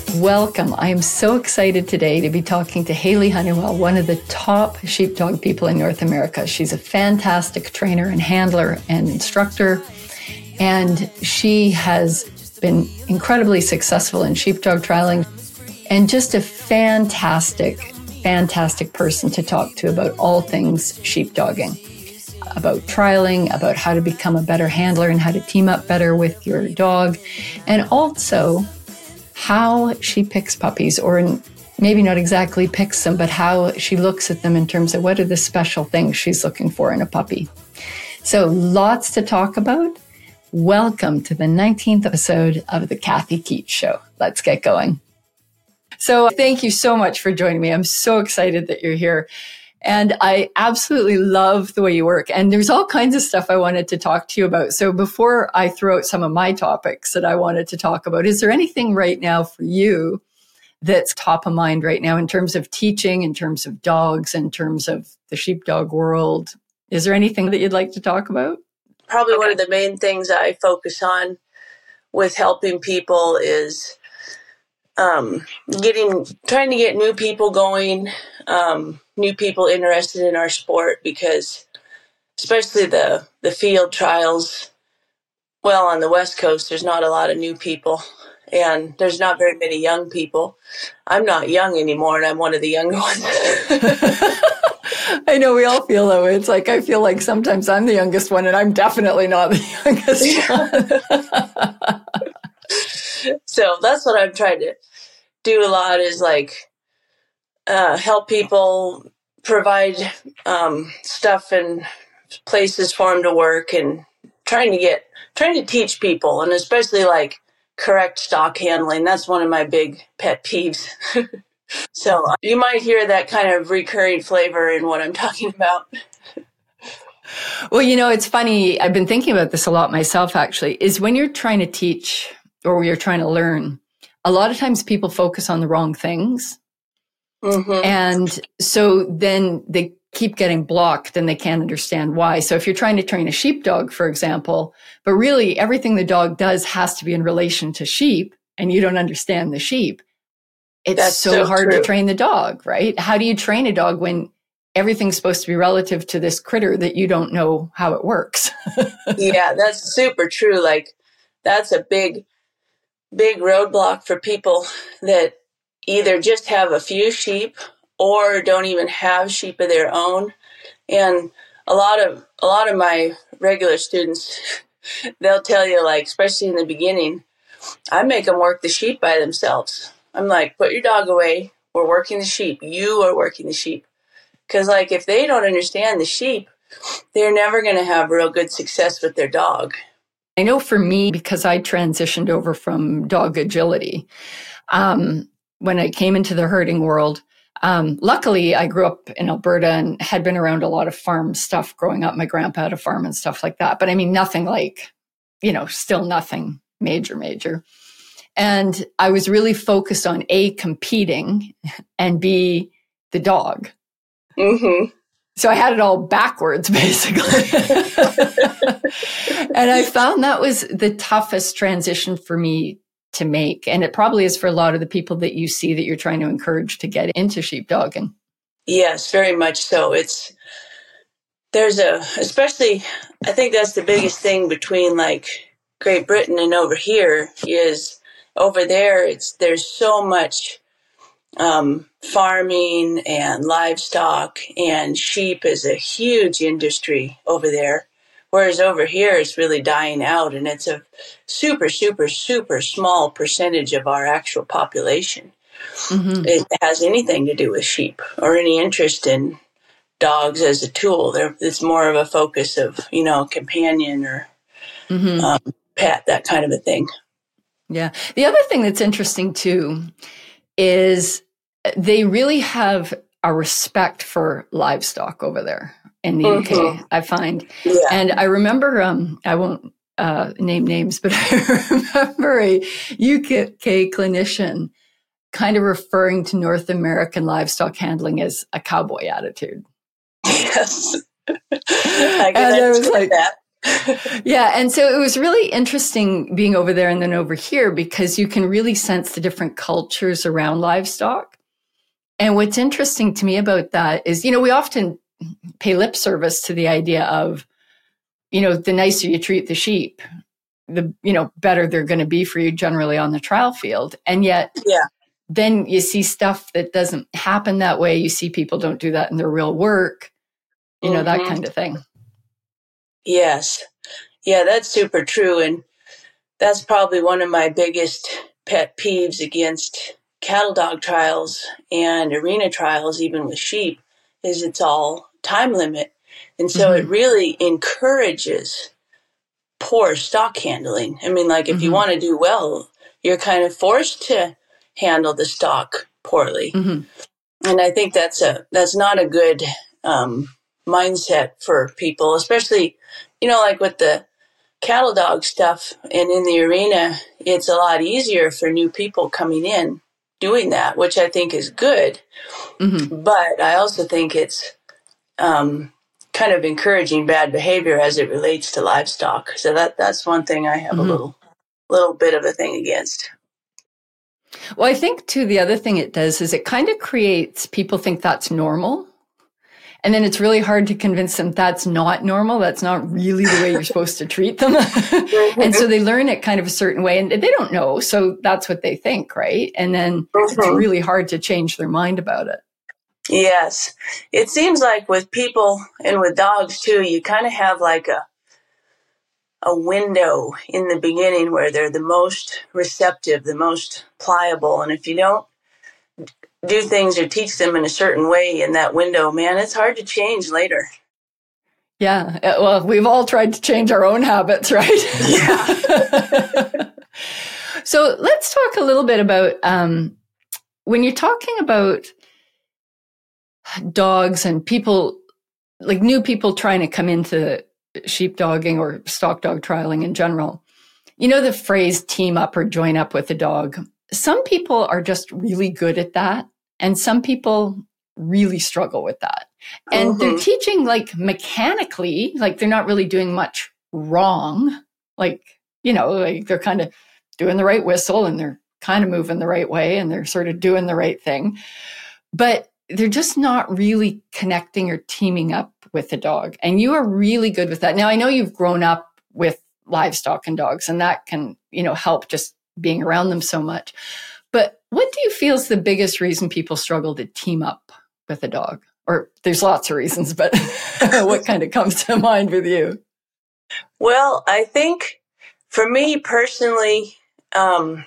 Welcome. I am so excited today to be talking to Hayley Honeywell, one of the top sheepdog people in North America. She's a fantastic trainer and handler and instructor, and she has been incredibly successful in sheepdog trialing and just a fantastic person to talk to about all things sheepdogging, about trialing, about how to become a better handler and how to team up better with your dog, and also how she picks puppies, or maybe not exactly picks them, but how she looks at them in terms of what are the special things she's looking for in a puppy. So lots to talk about. Welcome to the 19th episode of the Kathy Keats Show. Let's get going. So thank you so much for joining me. I'm so excited that you're here. And I absolutely love the way you work. And there's all kinds of stuff I wanted to talk to you about. So before I throw out some of my topics that I wanted to talk about, is there anything right now for you that's top of mind right now in terms of teaching, in terms of dogs, in terms of the sheepdog world? Is there anything that you'd like to talk about? Probably one of the main things I focus on with helping people is trying to get new people going, new people interested in our sport, because especially the field trials, well, on the West Coast, there's not a lot of new people, and there's not very many young people. I'm not young anymore, and I'm one of the younger ones. I know we all feel that way. It's like, I feel like sometimes I'm the youngest one, and I'm definitely not the youngest one. So that's what I'm trying to do a lot, is like help people, provide stuff and places for them to work, and trying to teach people, and especially like correct stock handling. That's one of my big pet peeves. So you might hear that kind of recurring flavor in what I'm talking about. Well, it's funny. I've been thinking about this a lot myself, actually, is when you're trying to teach or you're trying to learn, a lot of times people focus on the wrong things. Mm-hmm. And so then they keep getting blocked and they can't understand why. So if you're trying to train a sheepdog, for example, but really everything the dog does has to be in relation to sheep, and you don't understand the sheep, it's so hard to train the dog, right? How do you train a dog when everything's supposed to be relative to this critter that you don't know how it works? Yeah, that's super true. Like, that's a big roadblock for people that either just have a few sheep or don't even have sheep of their own. And a lot of my regular students, they'll tell you, like, especially in the beginning, I make them work the sheep by themselves. I'm like, put your dog away. We're working the sheep. You are working the sheep. Because, like, if they don't understand the sheep, they're never going to have real good success with their dog. I know for me, because I transitioned over from dog agility, when I came into the herding world, luckily I grew up in Alberta and had been around a lot of farm stuff growing up. My grandpa had a farm and stuff like that. But I mean, nothing like, still nothing major. And I was really focused on A, competing, and B, the dog. Mm-hmm. So I had it all backwards, basically. And I found that was the toughest transition for me to make. And it probably is for a lot of the people that you see that you're trying to encourage to get into sheepdogging. Yes, very much so. Especially, I think that's the biggest thing between like Great Britain and over here is over there, there's so much farming and livestock, and sheep is a huge industry over there. Whereas over here, it's really dying out, and it's a super, super, super small percentage of our actual population. Mm-hmm. It has anything to do with sheep or any interest in dogs as a tool. It's more of a focus of, companion or pet, that kind of a thing. Yeah. The other thing that's interesting, too, is they really have a respect for livestock over there in the UK, I find. Yeah. And I remember, I won't name names, but I remember a UK clinician kind of referring to North American livestock handling as a cowboy attitude. Yes. I was like, that. Yeah. And so it was really interesting being over there and then over here because you can really sense the different cultures around livestock. And what's interesting to me about that is, we often pay lip service to the idea of, the nicer you treat the sheep, the, better they're going to be for you generally on the trial field. And yet, then you see stuff that doesn't happen that way. You see people don't do that in their real work, that kind of thing. Yes. Yeah, that's super true. And that's probably one of my biggest pet peeves against cattle dog trials and arena trials, even with sheep, is it's all time limit. And so it really encourages poor stock handling. I mean, like if you want to do well, you're kind of forced to handle the stock poorly. And I think that's not a good mindset for people, especially, like with the cattle dog stuff and in the arena, it's a lot easier for new people coming in doing that, which I think is good. But I also think it's kind of encouraging bad behavior as it relates to livestock. So that's one thing I have a little bit of a thing against. Well, I think too, the other thing it does is it kind of creates people think that's normal. And then it's really hard to convince them that's not normal. That's not really the way you're supposed to treat them. And so they learn it kind of a certain way and they don't know. So that's what they think, right? And then it's really hard to change their mind about it. Yes. It seems like with people and with dogs too, you kind of have like a window in the beginning where they're the most receptive, the most pliable. And if you don't do things or teach them in a certain way in that window, man, it's hard to change later. Yeah. Well, we've all tried to change our own habits, right? Yeah. So let's talk a little bit about when you're talking about dogs and people, like new people trying to come into sheepdogging or stock dog trialing in general, the phrase team up or join up with a dog. Some people are just really good at that. And some people really struggle with that. And they're teaching like mechanically, like they're not really doing much wrong. Like, like they're kind of doing the right whistle and they're kind of moving the right way and they're sort of doing the right thing. But they're just not really connecting or teaming up with the dog. And you are really good with that. Now, I know you've grown up with livestock and dogs, and that can, help just being around them so much. But what do you feel is the biggest reason people struggle to team up with a dog? Or there's lots of reasons, but what kind of comes to mind with you? Well, I think for me personally, I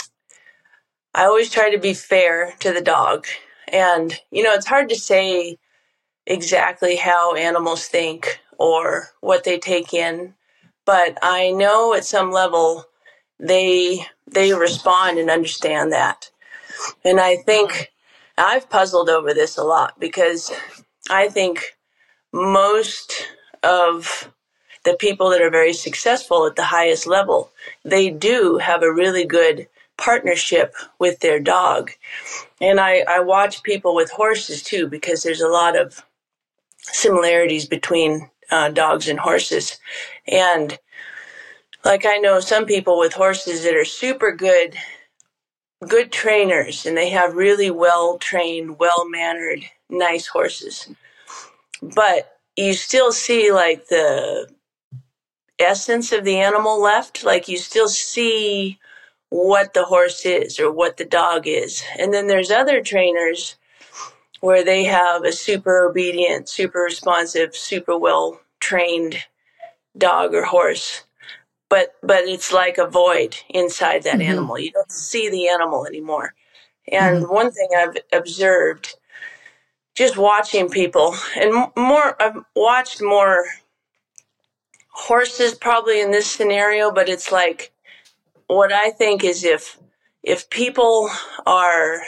always try to be fair to the dog. And, it's hard to say exactly how animals think or what they take in. But I know at some level they respond and understand that. And I think I've puzzled over this a lot because I think most of the people that are very successful at the highest level, they do have a really good partnership with their dog. And I watch people with horses too, because there's a lot of similarities between dogs and horses. And like I know some people with horses that are super good trainers, and they have really well-trained, well-mannered, nice horses. But you still see like the essence of the animal left. Like you still see what the horse is or what the dog is. And then there's other trainers where they have a super obedient, super responsive, super well-trained dog or horse. But it's like a void inside that animal. You don't see the animal anymore. And one thing I've observed just watching people, and I've watched more horses probably in this scenario, but it's like what I think is if people are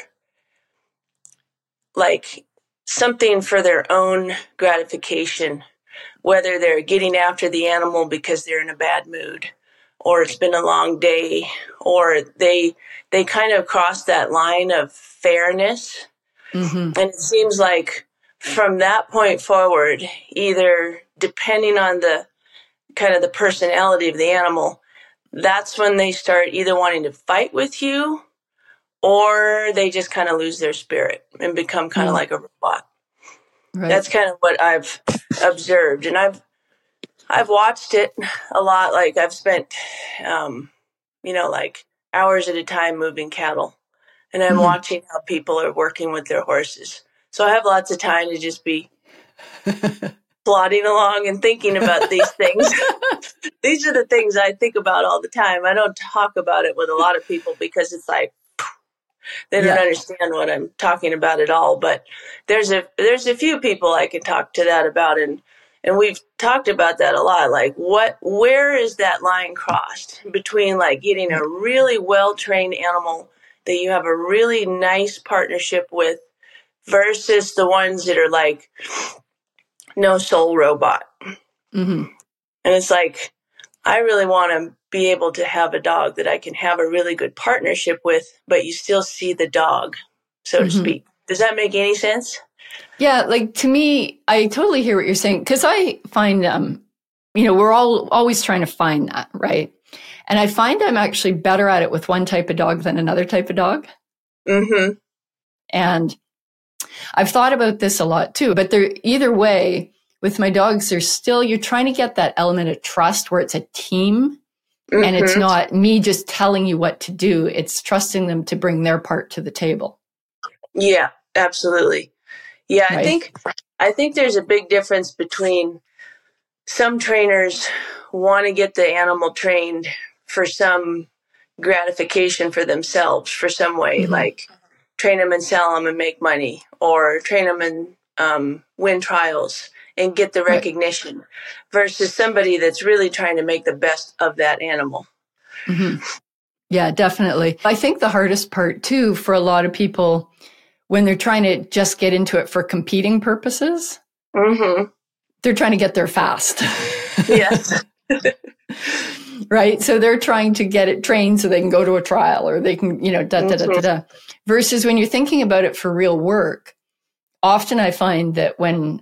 like something for their own gratification, whether they're getting after the animal because they're in a bad mood or it's been a long day, or they kind of cross that line of fairness. And it seems like from that point forward, either depending on kind of the personality of the animal, that's when they start either wanting to fight with you or they just kind of lose their spirit and become kind of like a robot. Right. That's kind of what I've observed. And I've watched it a lot. Like I've spent, like hours at a time moving cattle, and I'm watching how people are working with their horses. So I have lots of time to just be plodding along and thinking about these things. These are the things I think about all the time. I don't talk about it with a lot of people because it's like they don't understand what I'm talking about at all. But there's a few people I can talk to that about, and we've talked about that a lot. Like where is that line crossed between like getting a really well-trained animal that you have a really nice partnership with versus the ones that are like no soul robot. And it's like, I really want to be able to have a dog that I can have a really good partnership with, but you still see the dog, so to speak. Does that make any sense? Yeah, like to me, I totally hear what you're saying, because I find, we're all always trying to find that, right? And I find I'm actually better at it with one type of dog than another type of dog. And I've thought about this a lot too, but either way, with my dogs, you're trying to get that element of trust where it's a team and it's not me just telling you what to do. It's trusting them to bring their part to the table. Yeah, absolutely. Yeah, right? I think there's a big difference between some trainers want to get the animal trained for some gratification for themselves for some way, like train them and sell them and make money, or train them and win trials and get the recognition, versus somebody that's really trying to make the best of that animal. Yeah, definitely. I think the hardest part too for a lot of people when they're trying to just get into it for competing purposes, they're trying to get there fast. Yes. Right. So they're trying to get it trained so they can go to a trial or they can, versus when you're thinking about it for real work. Often I find that when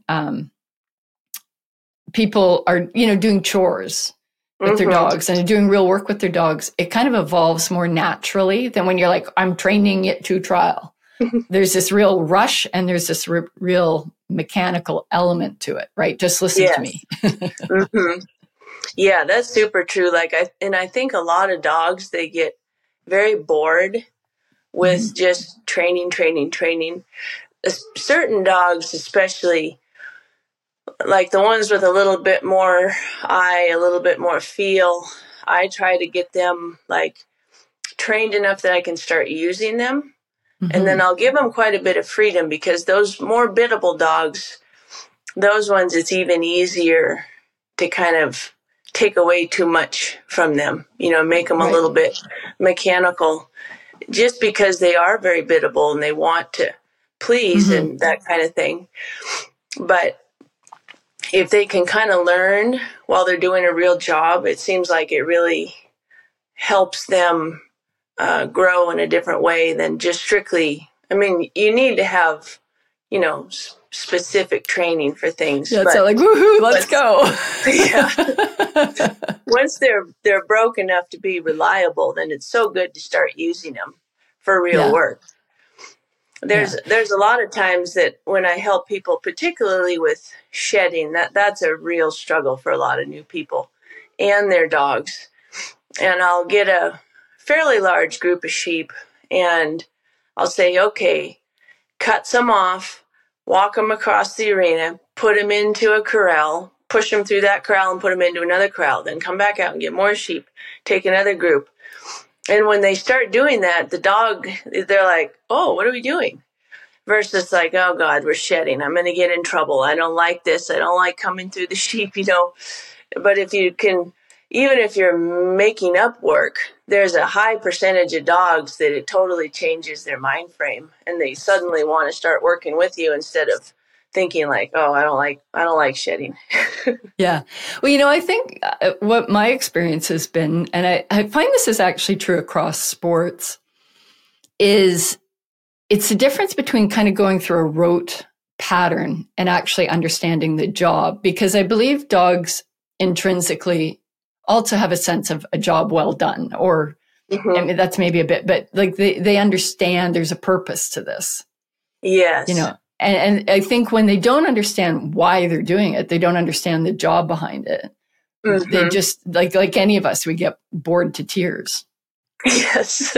people are, doing chores with their dogs and doing real work with their dogs, it kind of evolves more naturally than when you're like, I'm training it to trial. There's this real rush and there's this real mechanical element to it, right? Just listen to me. Yeah, that's super true. Like I think a lot of dogs, they get very bored with just training. Certain dogs, especially like the ones with a little bit more eye, a little bit more feel, I try to get them like trained enough that I can start using them. And then I'll give them quite a bit of freedom, because those more biddable dogs, those ones, it's even easier to kind of take away too much from them, make them a little bit mechanical, just because they are very biddable and they want to please and that kind of thing. But if they can kind of learn while they're doing a real job, it seems like it really helps them grow in a different way than just strictly. I mean, you need to have, specific training for things. Yeah, so like, woohoo, let's go. Yeah. Once they're broke enough to be reliable, then it's so good to start using them for real work. There's a lot of times that when I help people, particularly with shedding, that's a real struggle for a lot of new people and their dogs. And I'll get a fairly large group of sheep and I'll say, okay, cut some off, walk them across the arena, put them into a corral, push them through that corral and put them into another corral, then come back out and get more sheep, take another group. And when they start doing that, the dog, they're like, oh, what are we doing? Versus like, oh God, we're shedding. I'm going to get in trouble. I don't like this. I don't like coming through the sheep, But if you can, even if you're making up work, there's a high percentage of dogs that it totally changes their mind frame and they suddenly want to start working with you instead of thinking like, oh, I don't like shedding. Yeah. Well, I think what my experience has been, and I find this is actually true across sports, is it's the difference between kind of going through a rote pattern and actually understanding the job. Because I believe dogs intrinsically also have a sense of a job well done, or I mean, that's maybe a bit, but like they understand there's a purpose to this. Yes. You know, and I think when they don't understand why they're doing it, they don't understand the job behind it. They just, like any of us, we get bored to tears. Yes.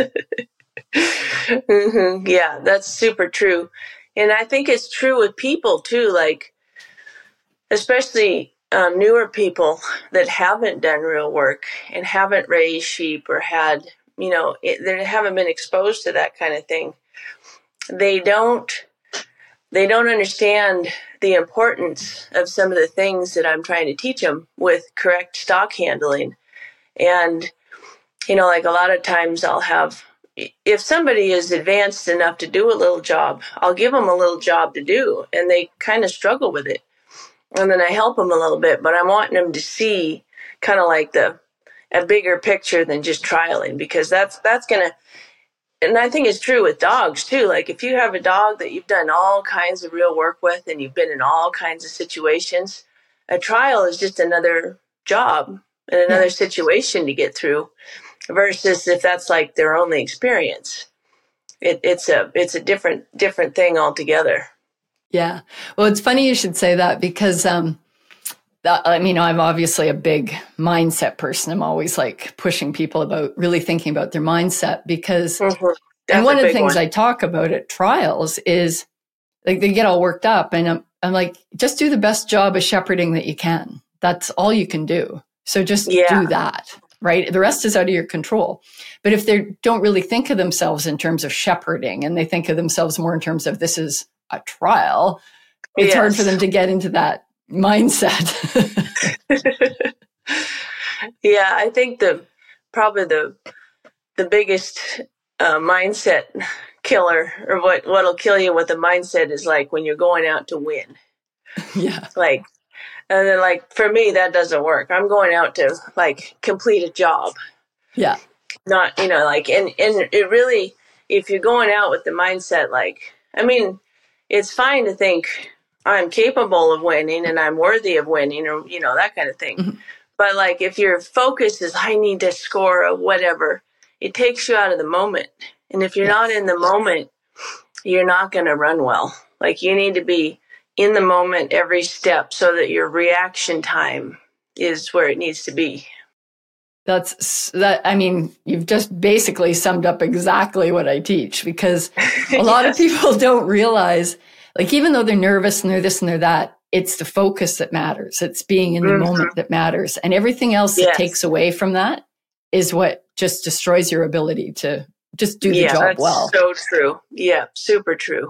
Yeah, that's super true. And I think it's true with people too, like, especially newer people that haven't done real work and haven't raised sheep or had, you know, they haven't been exposed to that kind of thing. They don't understand the importance of some of the things that I'm trying to teach them with correct stock handling. And, you know, like a lot of times I'll have, if somebody is advanced enough to do a little job, I'll give them a little job to do, and they kind of struggle with it. And then I help them a little bit, but I'm wanting them to see kind of like a bigger picture than just trialing, because that's going to, and I think it's true with dogs too. Like if you have a dog that you've done all kinds of real work with and you've been in all kinds of situations, a trial is just another job and another situation to get through, versus if that's like their only experience. It's a different thing altogether. Yeah. Well, it's funny you should say that, because I mean, I'm obviously a big mindset person. I'm always like pushing people about really thinking about their mindset, because and one of the things I talk about at trials is like they get all worked up, and I'm like, just do the best job of shepherding that you can. That's all you can do. So just do that, right? The rest is out of your control. But if they don't really think of themselves in terms of shepherding, and they think of themselves more in terms of this is a trial, it's hard for them to get into that mindset. Yeah, I think probably the biggest mindset killer, or what'll kill you with a mindset, is like when you're going out to win. Yeah. Like, and then like for me that doesn't work. I'm going out to like complete a job. Yeah. Not, you know, like, and it really, if you're going out with the mindset, like, I mean, it's fine to think I'm capable of winning and I'm worthy of winning, or, you know, that kind of thing. But like, if your focus is, I need to score a whatever, it takes you out of the moment. And if you're not in the moment, you're not going to run well. Like, you need to be in the moment every step so that your reaction time is where it needs to be. I mean, you've just basically summed up exactly what I teach, because a lot of people don't realize, like, even though they're nervous and they're this and they're that, it's the focus that matters. It's being in the moment that matters. And everything else that takes away from that is what just destroys your ability to just do the job well. So true. Yeah, super true.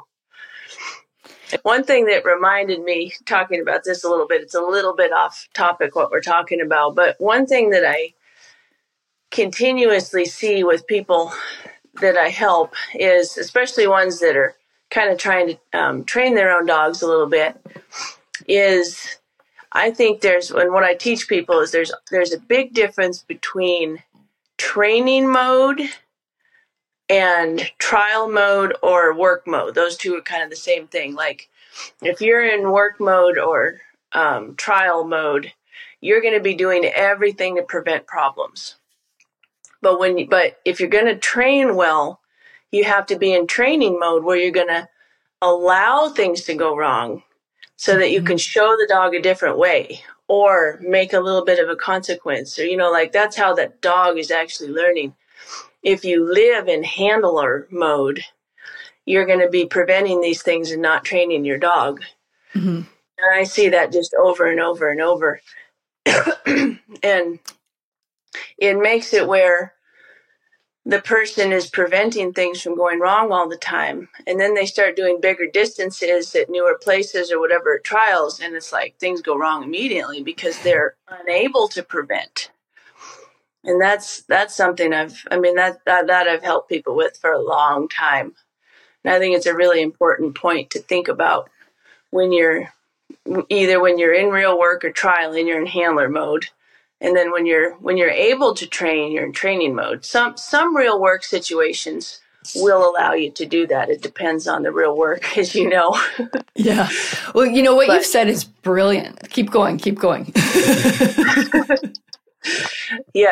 One thing that reminded me, talking about this a little bit, it's a little bit off topic what we're talking about, but one thing that I continuously see with people that I help is, especially ones that are kind of trying to train their own dogs a little bit, is I think and what I teach people is there's a big difference between training mode and trial mode or work mode. Those two are kind of the same thing. Like if you're in work mode or trial mode, you're going to be doing everything to prevent problems. But if you're going to train well, you have to be in training mode where you're going to allow things to go wrong so that you can show the dog a different way or make a little bit of a consequence. Or, you know, like that's how that dog is actually learning. If you live in handler mode, you're going to be preventing these things and not training your dog. And I see that just over and over and over. And it makes it where the person is preventing things from going wrong all the time. And then they start doing bigger distances at newer places or whatever at trials. And it's like things go wrong immediately because they're unable to prevent. And that's something that I've helped people with for a long time. And I think it's a really important point to think about when you're in real work or trial and you're in handler mode. And then when you're able to train, you're in training mode. Some real work situations will allow you to do that. It depends on the real work, as you know. Yeah. Well, what you've said is brilliant. Keep going. Yeah,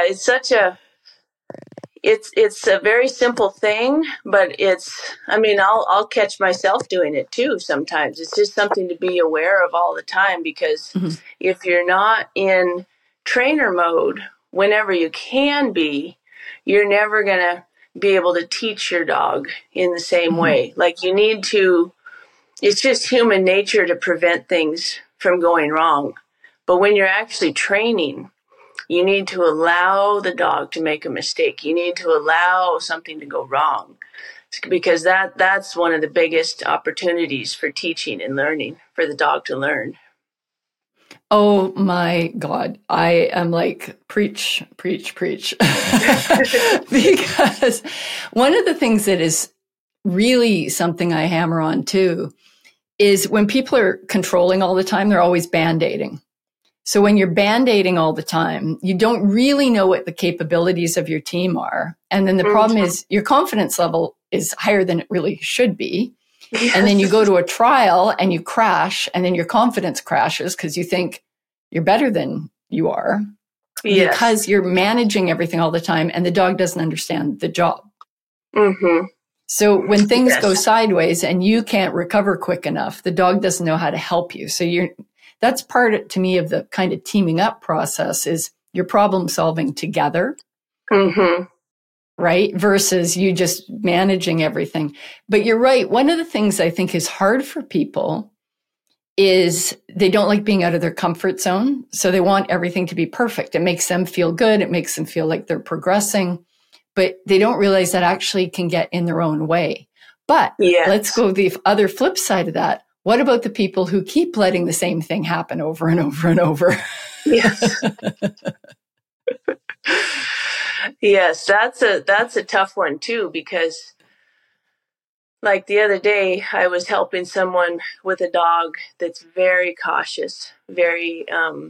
it's a very simple thing, but I'll catch myself doing it too sometimes. It's just something to be aware of all the time, because if you're not in trainer mode whenever you can be, you're never going to be able to teach your dog in the same way. Like, you need to, it's just human nature to prevent things from going wrong. But when you're actually training, you need to allow the dog to make a mistake. You need to allow something to go wrong, because that's one of the biggest opportunities for teaching and learning, for the dog to learn. Oh my God. I am like, preach. Because one of the things that is really something I hammer on too is when people are controlling all the time, they're always band-aiding. So when you're band-aiding all the time, you don't really know what the capabilities of your team are. And then the problem is your confidence level is higher than it really should be. Yes. And then you go to a trial and you crash, and then your confidence crashes because you think you're better than you are. Yes. Because you're managing everything all the time and the dog doesn't understand the job. Mm-hmm. So when things go sideways and you can't recover quick enough, the dog doesn't know how to help you. So that's part, to me, of the kind of teaming up process, is you're problem solving together. Mm-hmm. Right? Versus you just managing everything. But you're right. One of the things I think is hard for people is they don't like being out of their comfort zone. So they want everything to be perfect. It makes them feel good. It makes them feel like they're progressing, but they don't realize that actually can get in their own way. But let's go the other flip side of that. What about the people who keep letting the same thing happen over and over and over? Yes. Yes, that's a tough one too, because like the other day, I was helping someone with a dog that's very cautious, very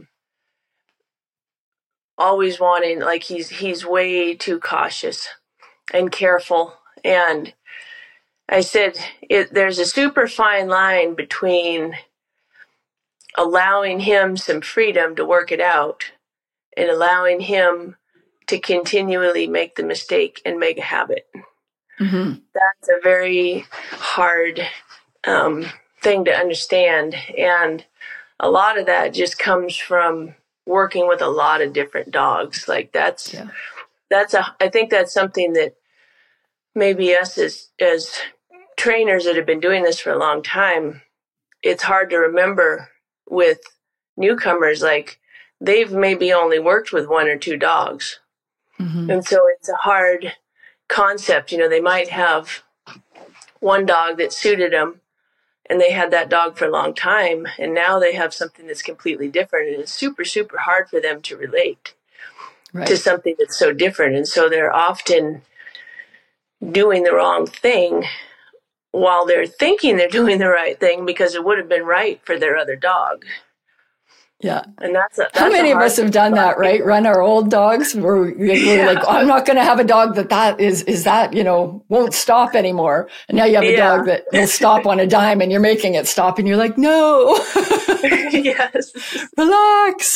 always wanting, like he's way too cautious and careful. And I said, there's a super fine line between allowing him some freedom to work it out and allowing him to continually make the mistake and make a habit. Mm-hmm. That's a very hard thing to understand. And a lot of that just comes from working with a lot of different dogs. Like I think that's something that maybe us as trainers that have been doing this for a long time, it's hard to remember with newcomers. Like, they've maybe only worked with one or two dogs. Mm-hmm. And so it's a hard concept. They might have one dog that suited them and they had that dog for a long time, and now they have something that's completely different, and it's super, super hard for them to relate to something that's so different. And so they're often doing the wrong thing while they're thinking they're doing the right thing because it would have been right for their other dog. Yeah. And that's how many of us have done that, right? Run our old dogs. We're like, oh, I'm not going to have a dog that is won't stop anymore. And now you have a dog that will stop on a dime and you're making it stop. And you're like, no, yes, relax.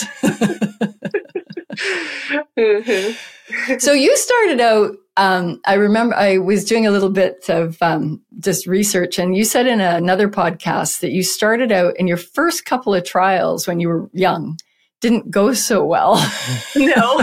Mm-hmm. So you started out, I remember I was doing a little bit of just research, and you said in another podcast that you started out in your first couple of trials when you were young didn't go so well. No.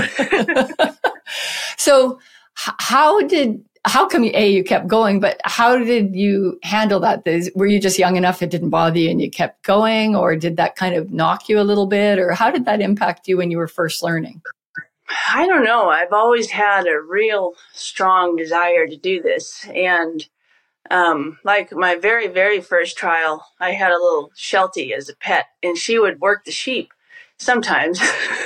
So how come you kept going, but how did you handle that? Were you just young enough it didn't bother you and you kept going, or did that kind of knock you a little bit, or how did that impact you when you were first learning? I don't know. I've always had a real strong desire to do this. And like my very, very first trial, I had a little Sheltie as a pet, and she would work the sheep sometimes.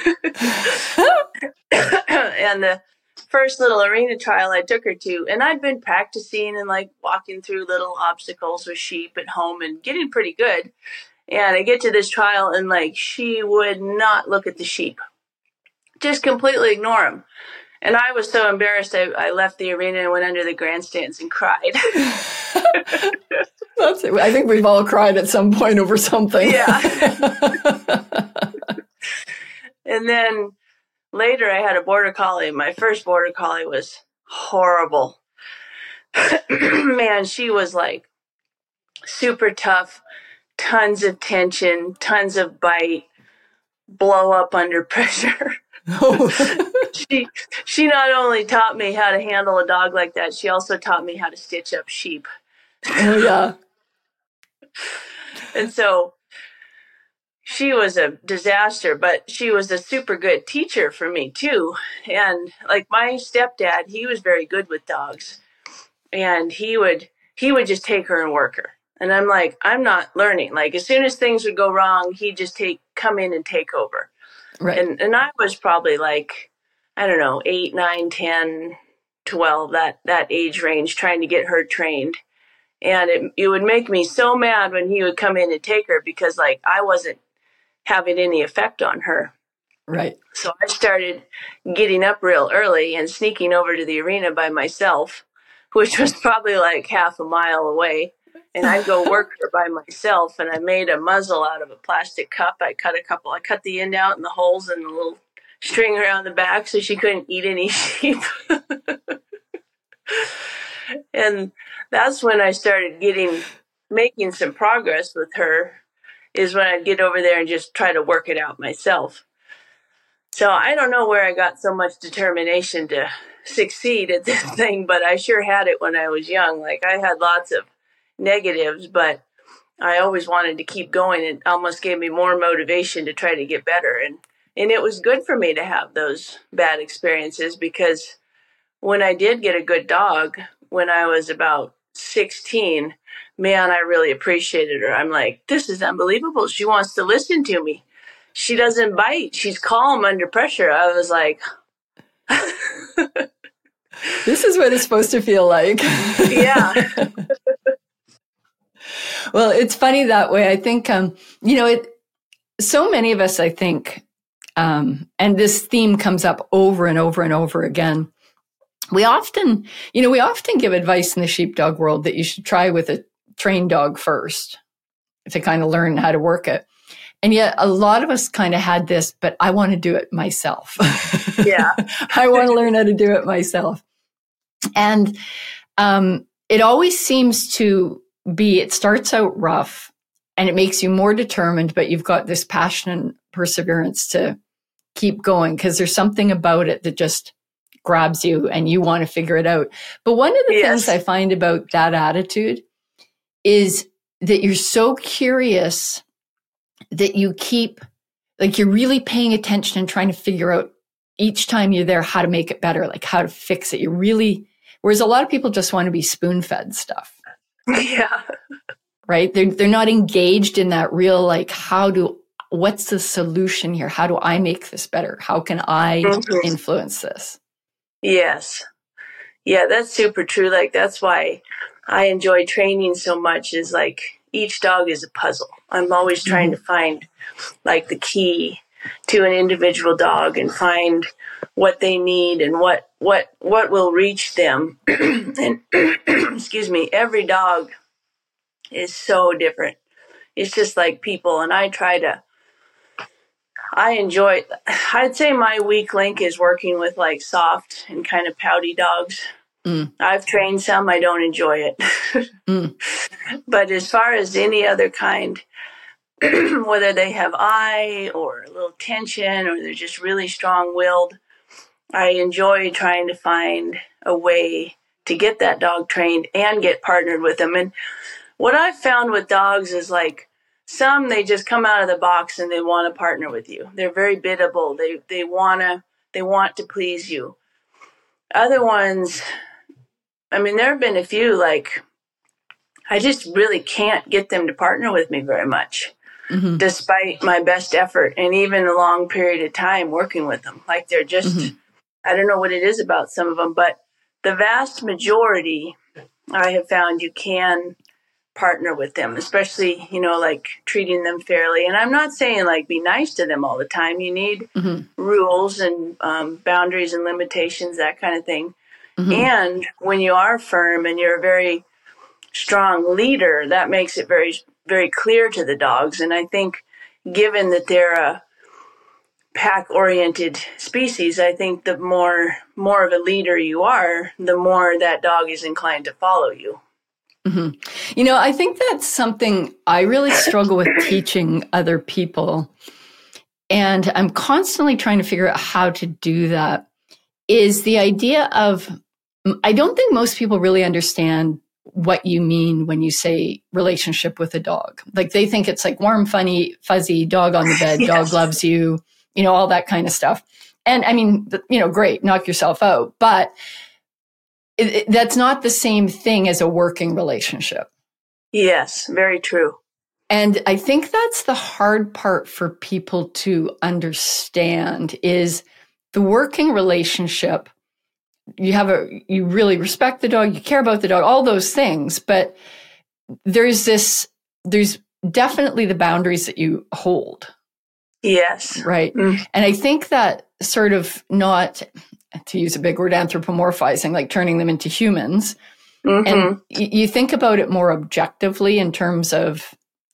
And the first little arena trial I took her to, and I'd been practicing and like walking through little obstacles with sheep at home and getting pretty good. And I get to this trial and like she would not look at the sheep. Just completely ignore them. And I was so embarrassed, I left the arena and went under the grandstands and cried. I think we've all cried at some point over something. Yeah. And then later I had a border collie. My first border collie was horrible. Man, she was like super tough, tons of tension, tons of bite, blow up under pressure. She not only taught me how to handle a dog like that, she also taught me how to stitch up sheep. Oh, yeah. And so she was a disaster, but she was a super good teacher for me too. And like my stepdad, he was very good with dogs, and he would just take her and work her. And I'm like, I'm not learning. Like as soon as things would go wrong, he'd just come in and take over. Right. And I was probably like, I don't know, 8, 9, 10, 12, that age range, trying to get her trained. And it would make me so mad when he would come in and take her, because like I wasn't having any effect on her. Right. So I started getting up real early and sneaking over to the arena by myself, which was probably like half a mile away. And I'd go work her by myself, and I made a muzzle out of a plastic cup. I cut the end out and the holes and the little string around the back so she couldn't eat any sheep. And that's when I started making some progress with her, is when I'd get over there and just try to work it out myself. So I don't know where I got so much determination to succeed at this thing, but I sure had it when I was young. Like I had lots of negatives, but I always wanted to keep going. It almost gave me more motivation to try to get better. And it was good for me to have those bad experiences, because when I did get a good dog, when I was about 16, man, I really appreciated her. I'm like, this is unbelievable. She wants to listen to me. She doesn't bite. She's calm under pressure. I was like, this is what it's supposed to feel like. Yeah. Well, it's funny that way. I think, so many of us, I think, and this theme comes up over and over and over again. We often give advice in the sheepdog world that you should try with a trained dog first to kind of learn how to work it. And yet a lot of us kind of had this, but I want to do it myself. Yeah. I want to learn how to do it myself. And it always seems to be, it starts out rough and it makes you more determined, but you've got this passion and perseverance to keep going, because there's something about it that just grabs you and you want to figure it out. But one of the things I find about that attitude is that you're so curious that you keep, like, you're really paying attention and trying to figure out each time you're there how to make it better, like how to fix it. Whereas a lot of people just want to be spoon-fed stuff. Yeah. Right? They're not engaged in that real, like, what's the solution here? How do I make this better? How can I influence this? Yes. Yeah, that's super true. Like, that's why I enjoy training so much, is like each dog is a puzzle. I'm always trying to find like the key to an individual dog and find what they need and what will reach them. And excuse me, every dog is so different. It's just like people. And I'd say my weak link is working with like soft and kind of pouty dogs. I've trained some, I don't enjoy it. But as far as any other kind, whether they have eye or a little tension or they're just really strong-willed, I enjoy trying to find a way to get that dog trained and get partnered with them. And what I've found with dogs is like some, they just come out of the box and they want to partner with you. They're very biddable. They want to please you. Other ones, I mean, there have been a few, like, I just really can't get them to partner with me very much, despite my best effort and even a long period of time working with them. Like, they're just, I don't know what it is about some of them, but the vast majority I have found you can partner with them, especially, like treating them fairly. And I'm not saying like be nice to them all the time. You need rules and boundaries and limitations, that kind of thing. And when you are firm and you're a very strong leader, that makes it very, very clear to the dogs. And I think given that they're a pack-oriented species, I think the more of a leader you are, the more that dog is inclined to follow you. I think that's something I really struggle with teaching other people. And I'm constantly trying to figure out how to do that, is the idea of, I don't think most people really understand what you mean when you say relationship with a dog. Like they think it's like warm, funny, fuzzy, dog on the bed, dog loves you, all that kind of stuff. And I mean, great, knock yourself out. But that's not the same thing as a working relationship. Yes, very true. And I think that's the hard part for people to understand is the working relationship. You really respect the dog, you care about the dog, all those things. But there's definitely the boundaries that you hold. Yes. Right. And I think that sort of, not to use a big word, anthropomorphizing, like turning them into humans. And you think about it more objectively in terms of,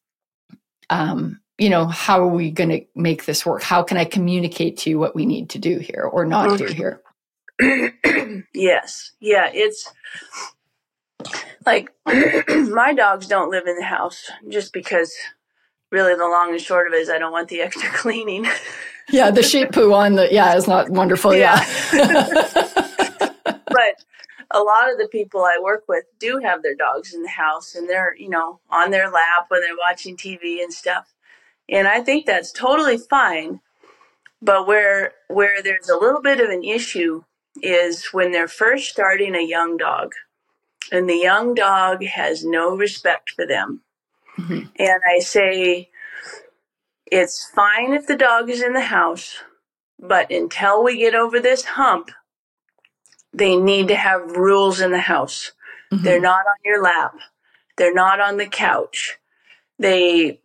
how are we going to make this work? How can I communicate to you what we need to do here or not do here? Yes. Yeah. It's like my dogs don't live in the house just because really the long and short of it is I don't want the extra cleaning. Yeah. The sheep poo on is not wonderful. Yeah. But a lot of the people I work with do have their dogs in the house and they're, on their lap when they're watching TV and stuff. And I think that's totally fine. But where there's a little bit of an issue is when they're first starting a young dog and the young dog has no respect for them. And I say, it's fine if the dog is in the house, but until we get over this hump, they need to have rules in the house. They're not on your lap. They're not on the couch. They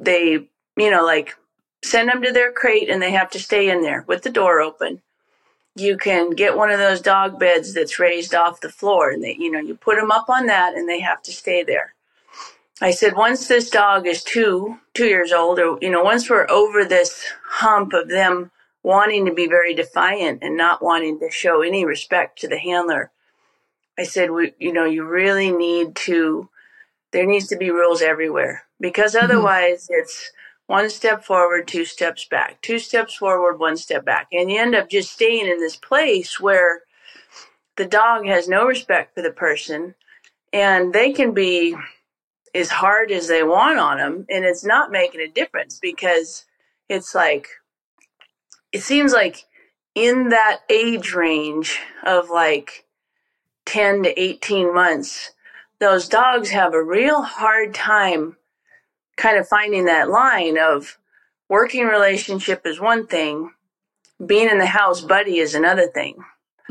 send them to their crate and they have to stay in there with the door open. You can get one of those dog beds that's raised off the floor and you put them up on that and they have to stay there. I said, once this dog is 2 years old, or, once we're over this hump of them wanting to be very defiant and not wanting to show any respect to the handler, I said, you really there needs to be rules everywhere, because otherwise it's 1 step forward, 2 steps back, 2 steps forward, 1 step back. And you end up just staying in this place where the dog has no respect for the person and they can be as hard as they want on them. And it's not making a difference because it's like, it seems like in that age range of like 10 to 18 months, those dogs have a real hard time kind of finding that line of working relationship is one thing, being in the house buddy is another thing.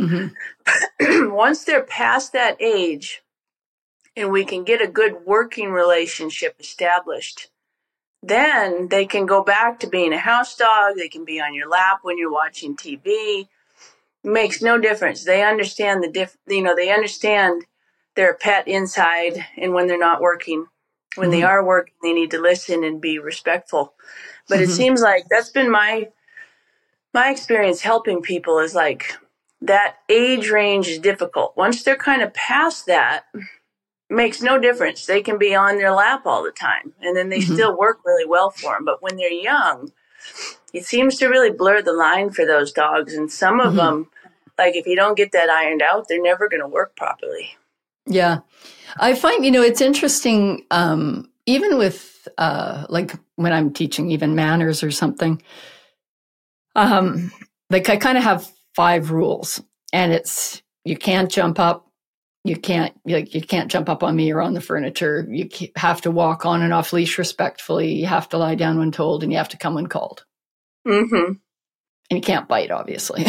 Once they're past that age and we can get a good working relationship established, then they can go back to being a house dog. They can be on your lap when you're watching TV. It makes no difference. They understand they understand their pet inside and when they're not working. When they are working, they need to listen and be respectful. But it seems like that's been my experience helping people, is like that age range is difficult. Once they're kind of past that, it makes no difference. They can be on their lap all the time and then they still work really well for them. But when they're young, it seems to really blur the line for those dogs. And some of them, like if you don't get that ironed out, they're never going to work properly. Yeah. I find, it's interesting, even with, like when I'm teaching even manners or something, like I kind of have 5 rules, and it's, you can't jump up. You can't jump up on me or on the furniture. You have to walk on and off leash respectfully. You have to lie down when told, and you have to come when called. And you can't bite, obviously.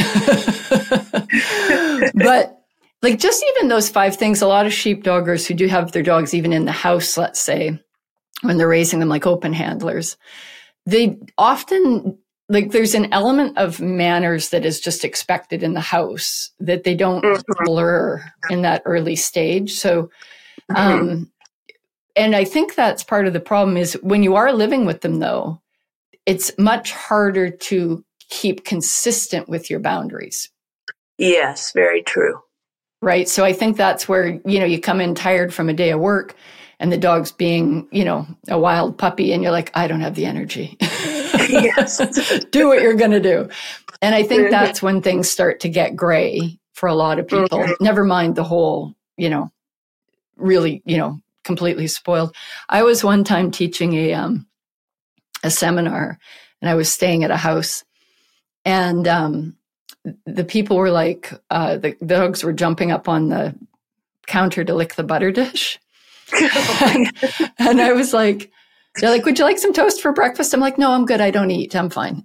But like just even those 5 things, a lot of sheepdoggers who do have their dogs even in the house, let's say, when they're raising them like open handlers, they often, like, there's an element of manners that is just expected in the house that they don't blur in that early stage. So, and I think that's part of the problem is when you are living with them, though, it's much harder to keep consistent with your boundaries. Yes, very true. Right. So I think that's where, you come in tired from a day of work and the dog's being, a wild puppy and you're like, I don't have the energy. Yes. Do what you're going to do. And I think that's when things start to get gray for a lot of people. Never mind the whole, really, completely spoiled. I was one time teaching a seminar and I was staying at a house and the people were like, the dogs were jumping up on the counter to lick the butter dish. and I was like, they're like, would you like some toast for breakfast? I'm like, no, I'm good. I don't eat. I'm fine.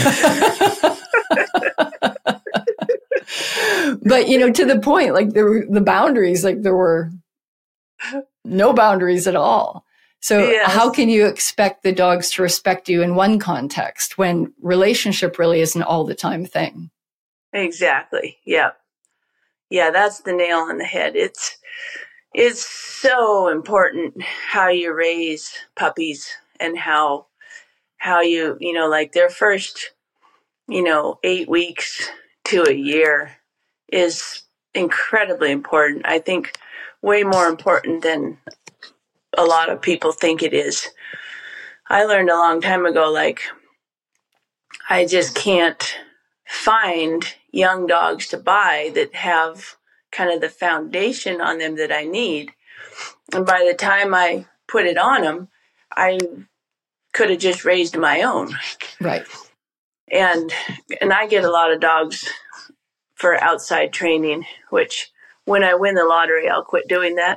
But, to the point, like the boundaries, like there were no boundaries at all. So how can you expect the dogs to respect you in one context when relationship really isn't all the time thing? Exactly. Yeah. Yeah, that's the nail on the head. It's so important how you raise puppies and how you, like their first, 8 weeks to a year is incredibly important. I think way more important than a lot of people think it is. I learned a long time ago, like, I just can't find young dogs to buy that have kind of the foundation on them that I need. And by the time I put it on them, I could have just raised my own. Right. And I get a lot of dogs for outside training, which when I win the lottery, I'll quit doing that.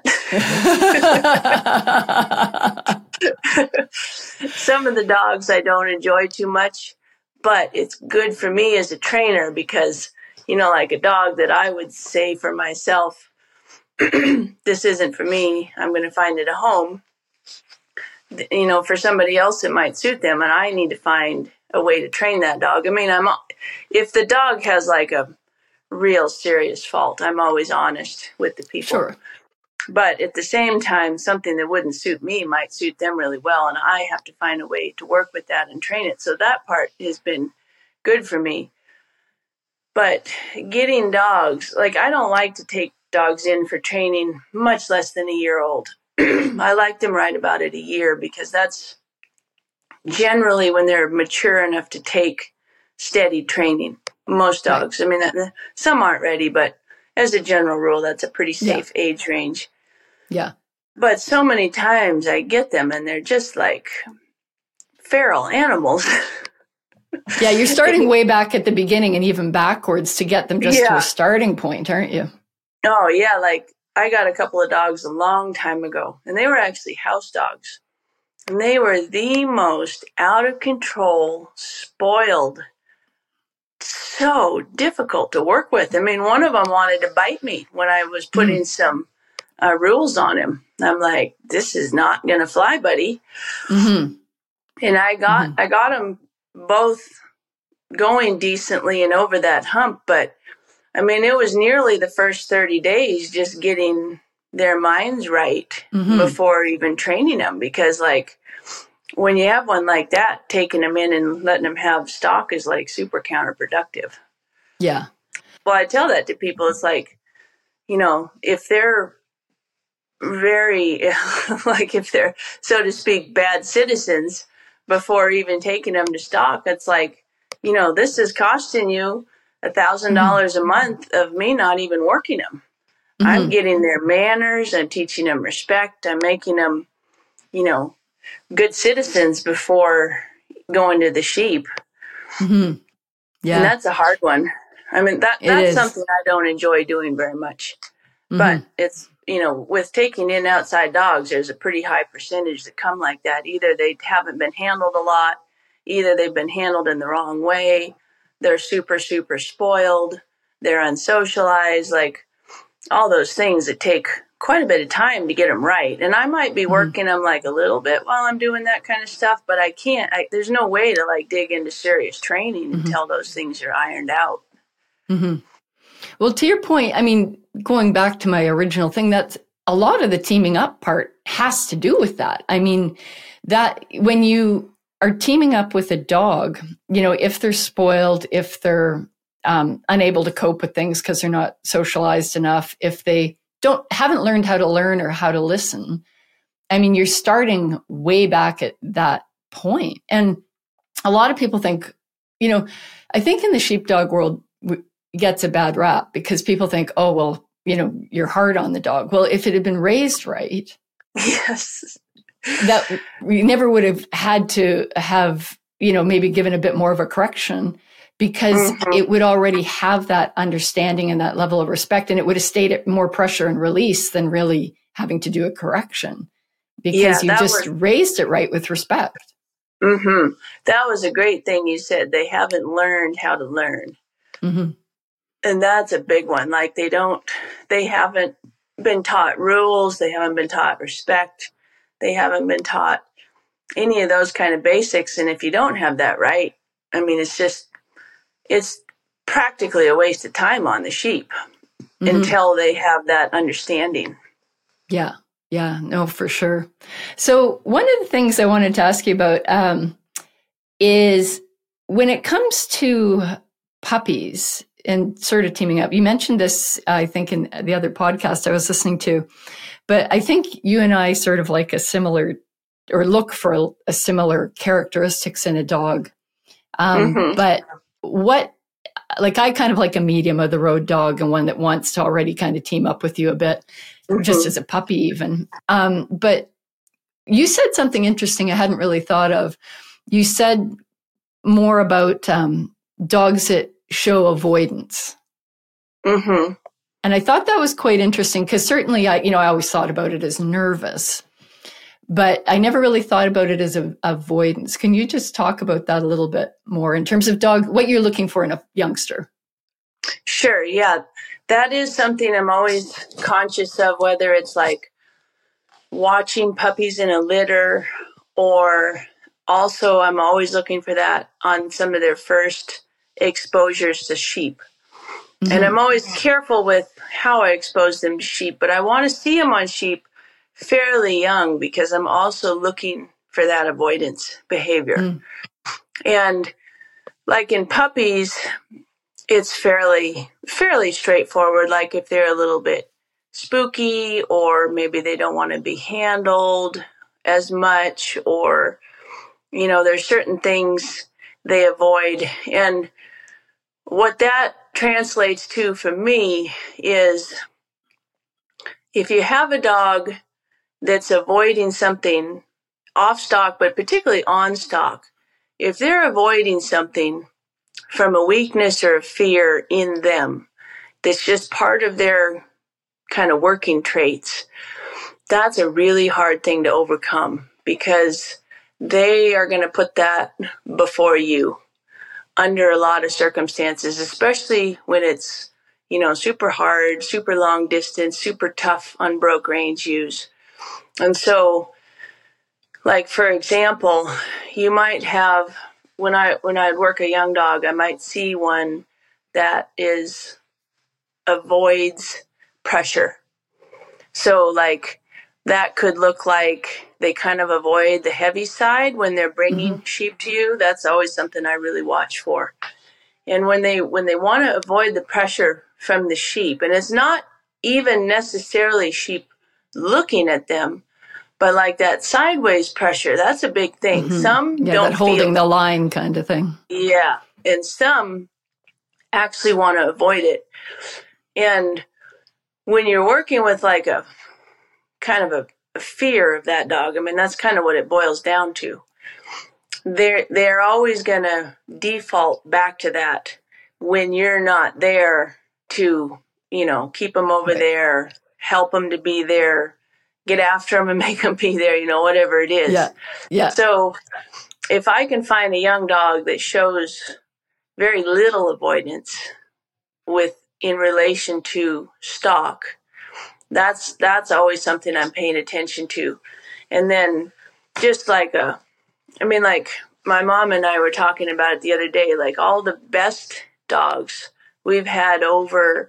Some of the dogs I don't enjoy too much, but it's good for me as a trainer because, like a dog that I would say for myself, this isn't for me, I'm going to find it a home. For somebody else, it might suit them, and I need to find a way to train that dog. I mean, if the dog has like a real serious fault, I'm always honest with the people. Sure. But at the same time, something that wouldn't suit me might suit them really well, and I have to find a way to work with that and train it. So that part has been good for me. But getting dogs, like I don't like to take dogs in for training much less than a year old. I like them right about at a year because that's generally when they're mature enough to take steady training. Most dogs. Right. I mean, some aren't ready, but as a general rule, that's a pretty safe age range. Yeah. But so many times I get them and they're just like feral animals. Yeah, you're starting way back at the beginning and even backwards to get them just to a starting point, aren't you? Oh, yeah. Like I got a couple of dogs a long time ago, and they were actually house dogs. And they were the most out of control, spoiled, so difficult to work with. I mean, one of them wanted to bite me when I was putting some rules on him. I'm like, this is not going to fly, buddy. Mm-hmm. And I got them both going decently and over that hump. But I mean, it was nearly the first 30 days just getting their minds right before even training them. Because like when you have one like that, taking them in and letting them have stock is like super counterproductive. Yeah. Well, I tell that to people. It's like, if they're very, like if they're, so to speak, bad citizens before even taking them to stock, it's like, this is costing you $1,000 a month of me not even working them. Mm-hmm. I'm getting their manners. I'm teaching them respect. I'm making them, good citizens before going to the sheep. Mm-hmm. Yeah. And that's a hard one. I mean, that's something I don't enjoy doing very much. Mm-hmm. But it's, with taking in outside dogs, there's a pretty high percentage that come like that. Either they haven't been handled a lot, either they've been handled in the wrong way, they're super, super spoiled, they're unsocialized, like all those things that take quite a bit of time to get them right. And I might be working them like a little bit while I'm doing that kind of stuff, but I can't, there's no way to like dig into serious training until those things are ironed out. Well, to your point, I mean, going back to my original thing, that's a lot of the teaming up part has to do with that. I mean, that when you are teaming up with a dog, you know, if they're spoiled, if they're unable to cope with things because they're not socialized enough, if they haven't learned how to learn or how to listen, I mean, you're starting way back at that point. And a lot of people think, you know, I think in the sheepdog world gets a bad rap because people think, oh, well, you know, you're hard on the dog. Well, if it had been raised right, yes, that we never would have had to have, you know, maybe given a bit more of a correction because it would already have that understanding and that level of respect. And it would have stayed at more pressure and release than really having to do a correction because you just raised it right with respect. That was a great thing you said. They haven't learned how to learn. And that's a big one. Like they haven't been taught rules. They haven't been taught respect. They haven't been taught any of those kind of basics. And if you don't have that right, I mean, it's practically a waste of time on the sheep until they have that understanding. Yeah. Yeah, no, for sure. So one of the things I wanted to ask you about is when it comes to puppies and sort of teaming up, you mentioned this, I think, in the other podcast I was listening to, but I think you and I sort of like a similar or look for a similar characteristics in a dog. But what, like I kind of like a medium of the road dog and one that wants to already kind of team up with you a bit, just as a puppy even. But you said something interesting I hadn't really thought of. You said more about dogs that show avoidance. And I thought that was quite interesting because certainly I always thought about it as nervous, but I never really thought about it as avoidance. Can you just talk about that a little bit more in terms of what you're looking for in a youngster? Sure. Yeah. That is something I'm always conscious of, whether it's like watching puppies in a litter or also I'm always looking for that on some of their first exposures to sheep. And I'm always careful with how I expose them to sheep, but I want to see them on sheep fairly young because I'm also looking for that avoidance behavior. And like in puppies, it's fairly straightforward. Like if they're a little bit spooky or maybe they don't want to be handled as much or, you know, there's certain things they avoid. And what that translates to for me is if you have a dog that's avoiding something off stock, but particularly on stock, if they're avoiding something from a weakness or a fear in them that's just part of their kind of working traits, that's a really hard thing to overcome because they are going to put that before you under a lot of circumstances, especially when it's, you know, super hard, super long distance, super tough unbroke range use. And so, like, for example, you might have, when I'd work a young dog, I might see one that avoids pressure. So, like, that could look like they kind of avoid the heavy side when they're bringing sheep to you. That's always something I really watch for. And when they want to avoid the pressure from the sheep, and it's not even necessarily sheep looking at them, but like that sideways pressure, that's a big thing. Some don't that holding the line kind of thing. Yeah. And some actually want to avoid it. And when you're working with like a kind of a fear of that dog, I mean, that's kind of what it boils down to. They're always going to default back to that when you're not there to, you know, keep them over there, help them to be there, get after them and make them be there, you know, whatever it is. Yeah. So if I can find a young dog that shows very little avoidance in relation to stock, that's always something I'm paying attention to. And then just like like my mom and I were talking about it the other day, like all the best dogs we've had over,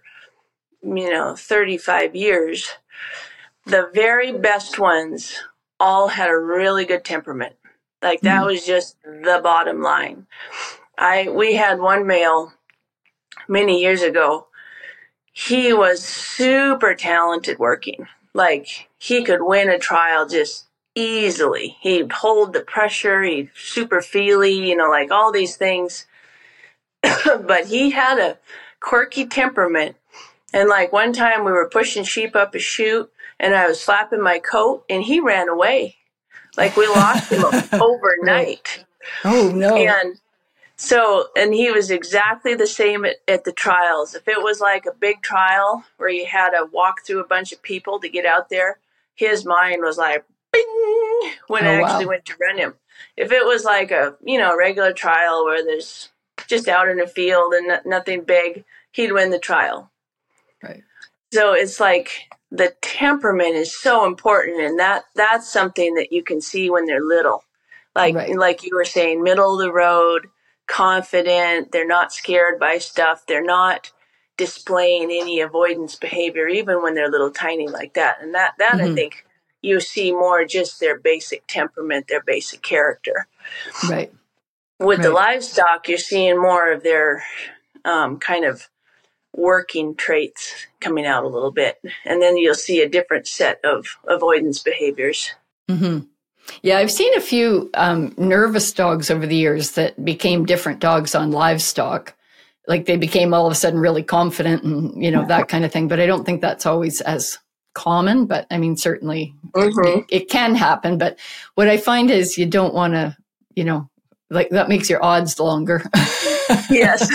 35 years, the very best ones all had a really good temperament. Like that was just the bottom line. We had one male many years ago. He was super talented working. Like he could win a trial just easily. He'd hold the pressure. He'd super feely, like all these things. But he had a quirky temperament. And like one time we were pushing sheep up a chute and I was flapping my coat and he ran away. Like we lost him overnight. Right. Oh, no. And he was exactly the same at the trials. If it was like a big trial where you had to walk through a bunch of people to get out there, his mind was like, bing, when I actually went to run him. If it was like a, regular trial where there's just out in a field and nothing big, he'd win the trial. Right. So it's like the temperament is so important, and that's something that you can see when they're little. Like you were saying, middle of the road, confident, they're not scared by stuff, they're not displaying any avoidance behavior, even when they're little tiny like that. And that I think you see more just their basic temperament, their basic character. Right. With the livestock, you're seeing more of their kind of working traits coming out a little bit. And then you'll see a different set of avoidance behaviors. Mm-hmm. Yeah, I've seen a few nervous dogs over the years that became different dogs on livestock. Like they became all of a sudden really confident and, that kind of thing. But I don't think that's always as common. But I mean, certainly it can happen. But what I find is you don't want to, like that makes your odds longer. Yes.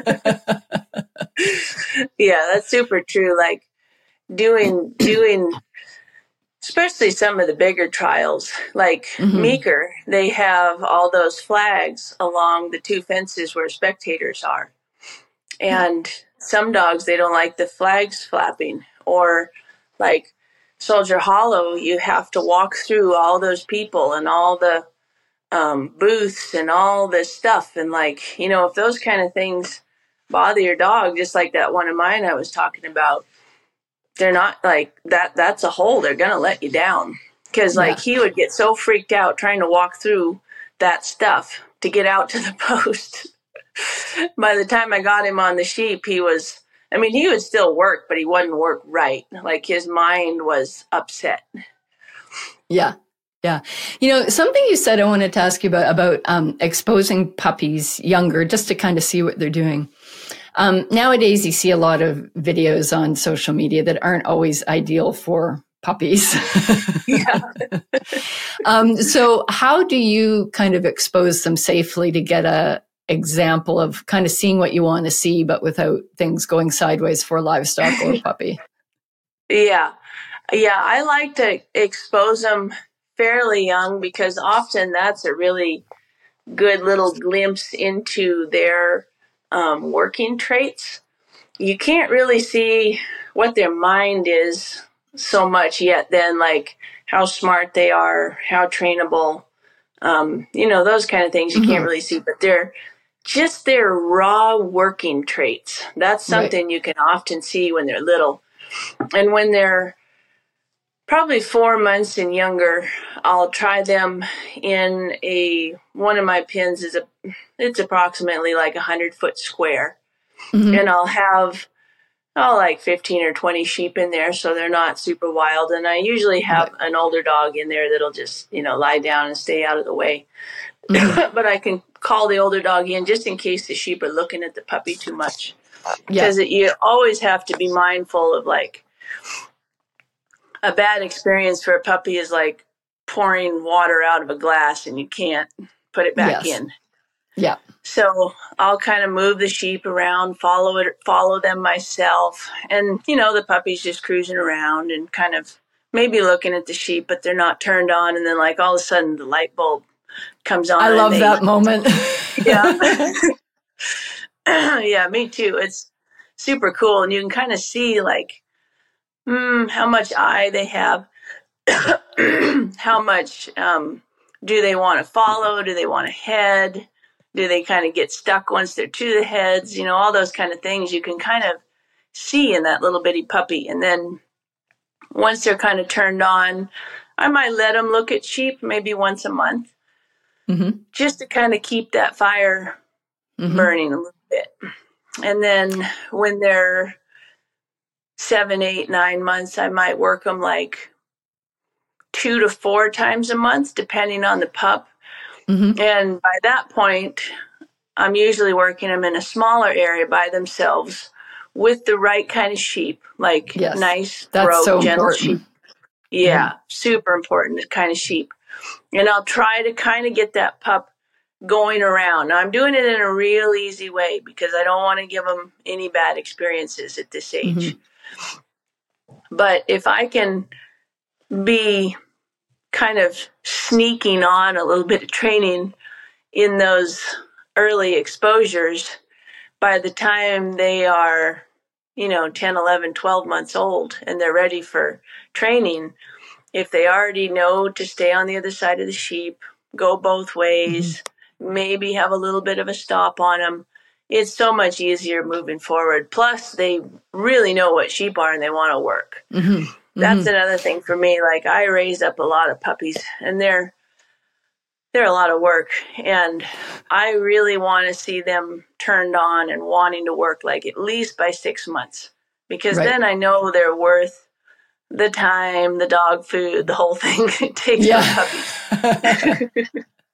Yeah, that's super true. Like doing, especially some of the bigger trials, like Meeker, they have all those flags along the two fences where spectators are. And some dogs, they don't like the flags flapping. Or like Soldier Hollow, you have to walk through all those people and all the booths and all this stuff. And like, if those kind of things bother your dog, just like that one of mine I was talking about, they're not like that. That's a hole. They're going to let you down. Because like he would get so freaked out trying to walk through that stuff to get out to the post. By the time I got him on the sheep, he would still work, but he wouldn't work right. Like his mind was upset. Yeah. Yeah. Something you said I wanted to ask you about exposing puppies younger, just to kind of see what they're doing. Nowadays, you see a lot of videos on social media that aren't always ideal for puppies. So how do you kind of expose them safely to get a example of kind of seeing what you want to see, but without things going sideways for livestock or puppy? Yeah. I like to expose them fairly young because often that's a really good little glimpse into their working traits. You can't really see what their mind is so much yet then, like how smart they are, how trainable, those kind of things you can't really see, but they're just their raw working traits. That's something you can often see when they're little. And when they're probably 4 months and younger, I'll try them in one of my pens it's approximately like 100-foot square. And I'll have, like 15 or 20 sheep in there, so they're not super wild. And I usually have an older dog in there that'll just, lie down and stay out of the way. But I can call the older dog in just in case the sheep are looking at the puppy too much. Because you always have to be mindful of like, a bad experience for a puppy is like pouring water out of a glass and you can't put it back in. Yeah. So I'll kind of move the sheep around, follow them myself. And, the puppy's just cruising around and kind of maybe looking at the sheep, but they're not turned on. And then like all of a sudden the light bulb comes on. I love that moment. Yeah. Yeah, me too. It's super cool. And you can kind of see like How much eye they have, how much do they want to follow? Do they want to head? Do they kind of get stuck once they're to the heads? You know, all those kind of things you can kind of see in that little bitty puppy. And then once they're kind of turned on, I might let them look at sheep maybe once a month, just to kind of keep that fire burning a little bit. And then when they're 7, 8, 9 months, I might work them like 2 to 4 times a month, depending on the pup. And by that point, I'm usually working them in a smaller area by themselves with the right kind of sheep, like nice, throat, so gentle sheep. Yeah, super important kind of sheep. And I'll try to kind of get that pup going around. Now, I'm doing it in a real easy way because I don't want to give them any bad experiences at this age. But if I can be kind of sneaking on a little bit of training in those early exposures, by the time they are, 10, 11, 12 months old and they're ready for training, if they already know to stay on the other side of the sheep, go both ways, maybe have a little bit of a stop on them, it's so much easier moving forward. Plus, they really know what sheep are and they want to work. That's another thing for me. Like, I raise up a lot of puppies and they're a lot of work. And I really want to see them turned on and wanting to work, like at least by 6 months, because then I know they're worth the time, the dog food, the whole thing it takes for puppies.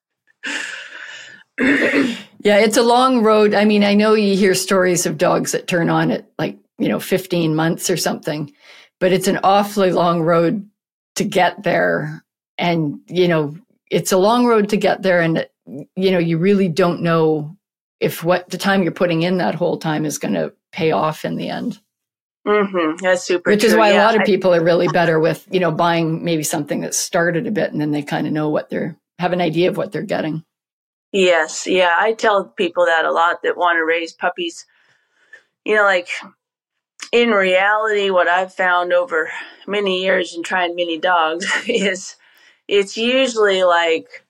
It's a long road. I mean, I know you hear stories of dogs that turn on at 15 months or something, but it's an awfully long road to get there. And, it's a long road to get there. And, you really don't know if what the time you're putting in that whole time is going to pay off in the end. That's super Which is why a lot of people are really better with, buying maybe something that started a bit and then they kind of know have an idea of what they're getting. Yes. Yeah. I tell people that a lot that want to raise puppies. In reality, what I've found over many years in trying many dogs is it's usually like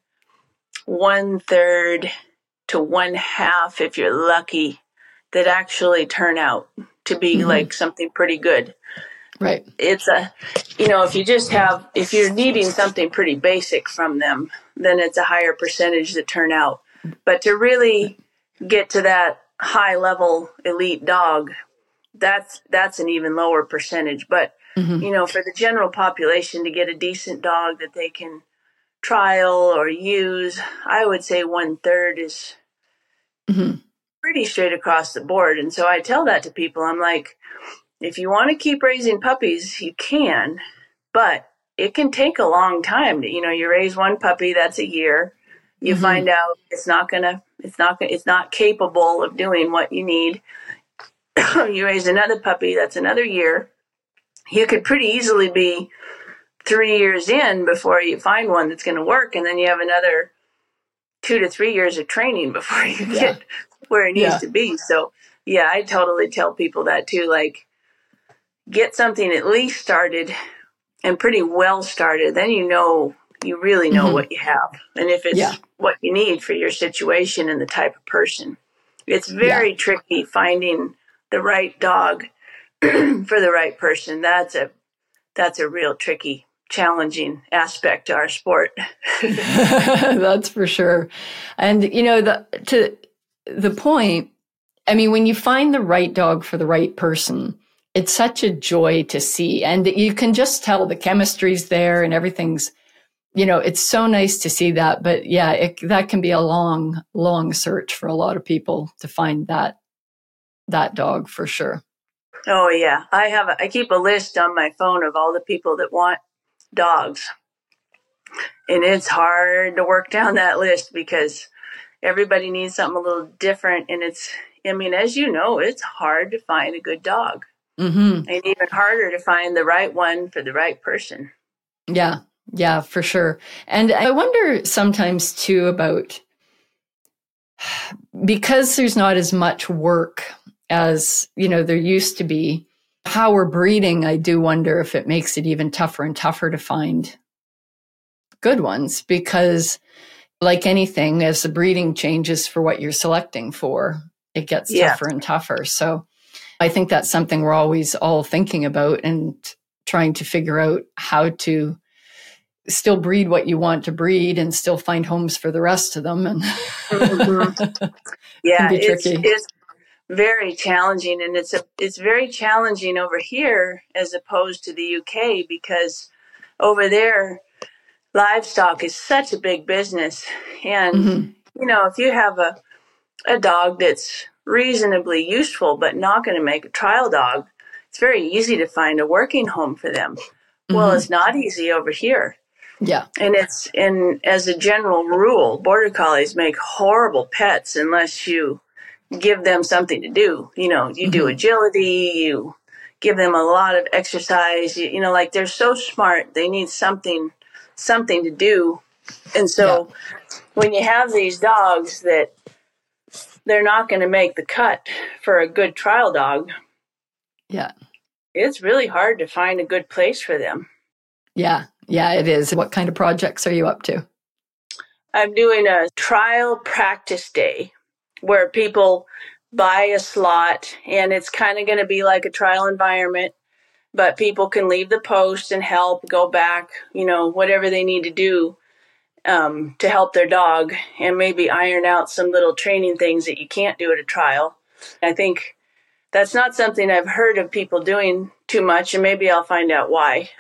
1/3 to 1/2, if you're lucky, that actually turn out to be like something pretty good. Right. It's if you're needing something pretty basic from them, then it's a higher percentage that turn out. But to really get to that high level elite dog, that's an even lower percentage. But, for the general population to get a decent dog that they can trial or use, I would say 1/3 is pretty straight across the board. And so I tell that to people. I'm like, if you want to keep raising puppies, you can, but it can take a long time. You raise one puppy, that's a year. You find out it's not capable of doing what you need. You raise another puppy, that's another year. You could pretty easily be 3 years in before you find one that's going to work. And then you have another 2 to 3 years of training before you get where it needs to be. So I totally tell people that too. Like, get something at least started and pretty well started. Then you really know what you have. And if it's what you need for your situation and the type of person. It's very tricky finding the right dog for the right person. That's a real tricky, challenging aspect to our sport. That's for sure. And, to the point, I mean, when you find the right dog for the right person, it's such a joy to see. And you can just tell the chemistry's there and everything's, it's so nice to see that. But that can be a long, long search for a lot of people to find that dog for sure. Oh yeah. I keep a list on my phone of all the people that want dogs. And it's hard to work down that list because everybody needs something a little different. And as you know, it's hard to find a good dog. And even harder to find the right one for the right person. Yeah, for sure. And I wonder sometimes too about, because there's not as much work as, there used to be, how we're breeding, I do wonder if it makes it even tougher and tougher to find good ones, because like anything, as the breeding changes for what you're selecting for, it gets tougher and tougher. So I think that's something we're always all thinking about and trying to figure out how to still breed what you want to breed and still find homes for the rest of them. And yeah, it's very challenging, and it's very challenging over here as opposed to the UK, because over there livestock is such a big business. And you know, if you have a dog that's reasonably useful but not going to make a trial dog, it's very easy to find a working home for them. Well, it's not easy over here. Yeah. And as a general rule, border collies make horrible pets unless you give them something to do. You know, you do agility, you give them a lot of exercise, you know, like they're so smart, they need something to do. And so when you have these dogs that they're not going to make the cut for a good trial dog, it's really hard to find a good place for them. Yeah, it is. What kind of projects are you up to? I'm doing a trial practice day where people buy a slot, and it's kind of going to be like a trial environment, but people can leave the post and help, go back, you know, whatever they need to do to help their dog, and maybe iron out some little training things that you can't do at a trial. I think that's not something I've heard of people doing too much, and maybe I'll find out why.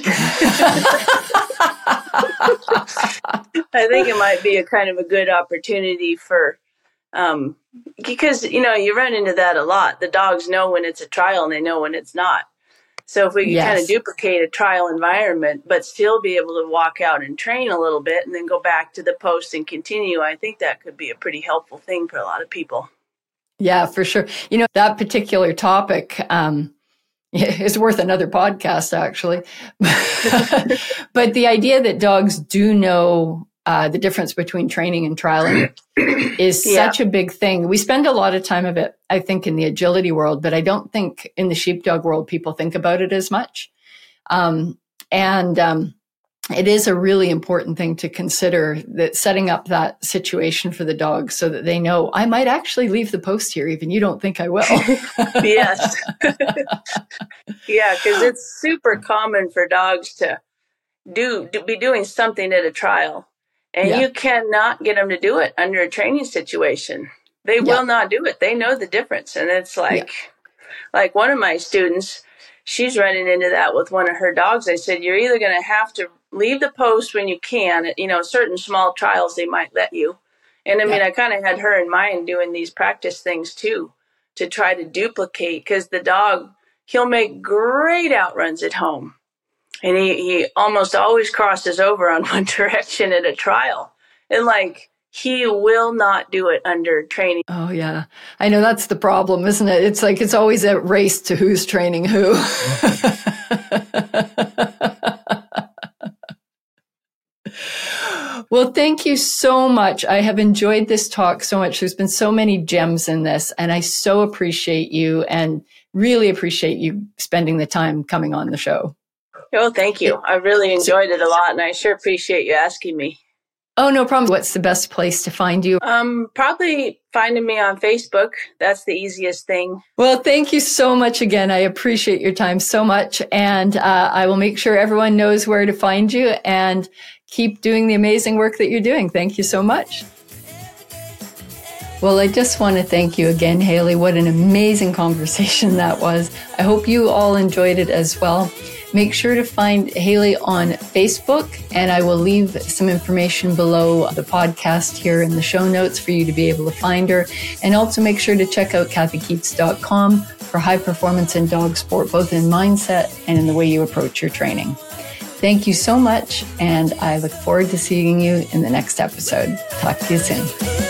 I think it might be a kind of a good opportunity for, because, you know, you run into that a lot. The dogs know when it's a trial and they know when it's not. So if we can kind of duplicate a trial environment, but still be able to walk out and train a little bit and then go back to the post and continue, I think that could be a pretty helpful thing for a lot of people. Yeah, for sure. You know, that particular topic is worth another podcast, actually. But the idea that dogs do know the difference between training and trialing is such a big thing. We spend a lot of time of it, I think, in the agility world, but I don't think in the sheepdog world people think about it as much. It is a really important thing to consider, that setting up that situation for the dog so that they know, I might actually leave the post here, even you don't think I will. Yes. Yeah, because it's super common for dogs to be doing something at a trial, and you cannot get them to do it under a training situation. They will not do it. They know the difference. And it's like one of my students, she's running into that with one of her dogs. I said, you're either going to have to leave the post when you can. You know, certain small trials they might let you. And I mean, I kind of had her in mind doing these practice things too, to try to duplicate, because the dog, he'll make great outruns at home. And he almost always crosses over on one direction at a trial. And like, he will not do it under training. Oh, yeah. I know that's the problem, isn't it? It's like, it's always a race to who's training who. Well, thank you so much. I have enjoyed this talk so much. There's been so many gems in this, and I so appreciate you and really appreciate you spending the time coming on the show. Oh, thank you. I really enjoyed it a lot, and I sure appreciate you asking me. Oh, no problem. What's the best place to find you? Probably finding me on Facebook. That's the easiest thing. Well, thank you so much again. I appreciate your time so much. And I will make sure everyone knows where to find you, and keep doing the amazing work that you're doing. Thank you so much. Well, I just want to thank you again, Haley. What an amazing conversation that was. I hope you all enjoyed it as well. Make sure to find Haley on Facebook, and I will leave some information below the podcast here in the show notes for you to be able to find her. And also make sure to check out KathyKeats.com for high performance in dog sport, both in mindset and in the way you approach your training. Thank you so much, and I look forward to seeing you in the next episode. Talk to you soon.